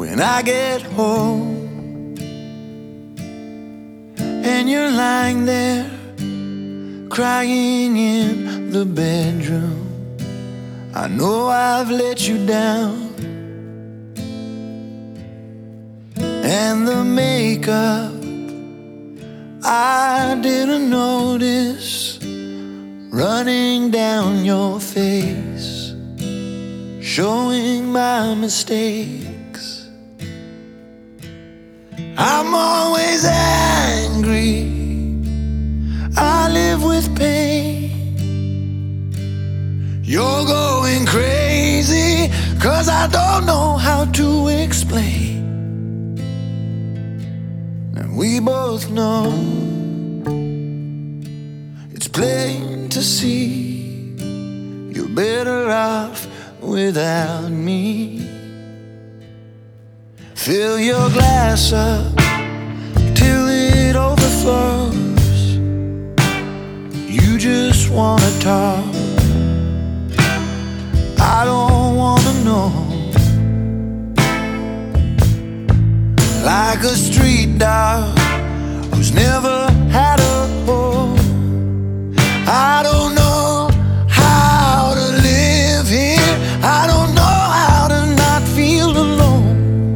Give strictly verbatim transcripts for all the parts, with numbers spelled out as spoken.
when I get home and you're lying there crying in the bedroom. I know I've let you down, and the makeup I didn't notice running down your face, showing my mistakes. I'm always angry, I live with pain. You're going crazy, 'cause I don't know how to explain. And we both know it's plain to see you're better off without me. Fill your glass up till it overflows. You just wanna talk, I don't wanna know. Like a street dog who's never had a home, I don't know how to live here, I don't know how to not feel alone.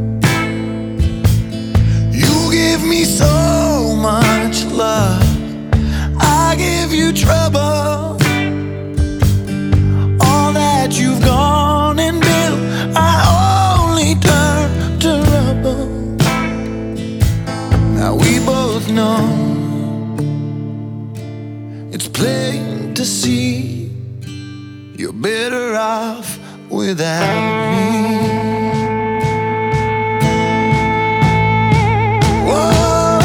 You give me so much love, I give you trouble. You've gone and built, I only turn to rubble. Now we both know it's plain to see you're better off without me. Whoa.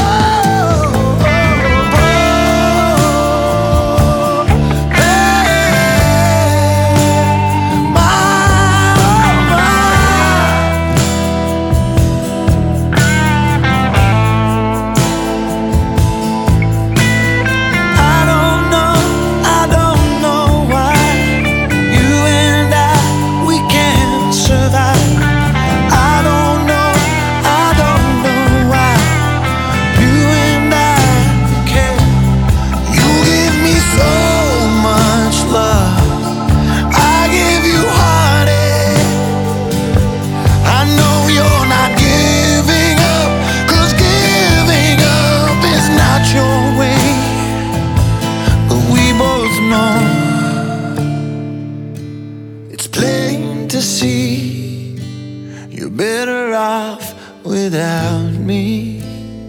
To see you're better off without me.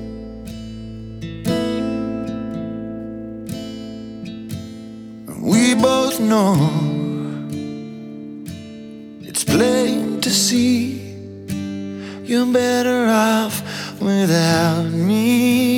We both know it's plain to see you're better off without me.